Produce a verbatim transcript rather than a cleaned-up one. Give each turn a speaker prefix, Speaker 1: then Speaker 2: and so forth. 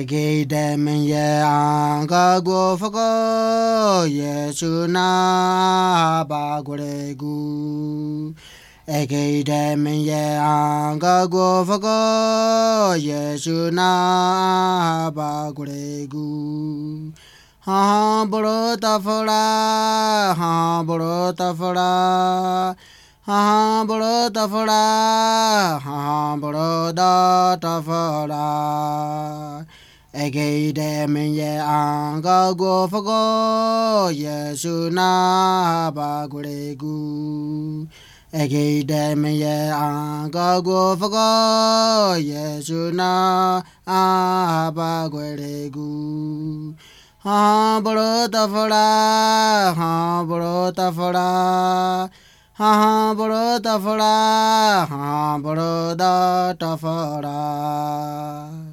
Speaker 1: Ege demen ye anga go foko Yesu na ba gore gu. Ege demen ye anga go foko Yesu na ba gore gu. Ha boro ta fora, ha boro ta fora. Ha boro ta fora, ha boro da ta fora. Ege demen ye anga go foko Yesu na ba gore gu. Ege demen ye anga go foko Yesu na ba gore gu. Ha boro ta fora, ha boro ta fora. Ha boro ta fora, ha boro da ta fora.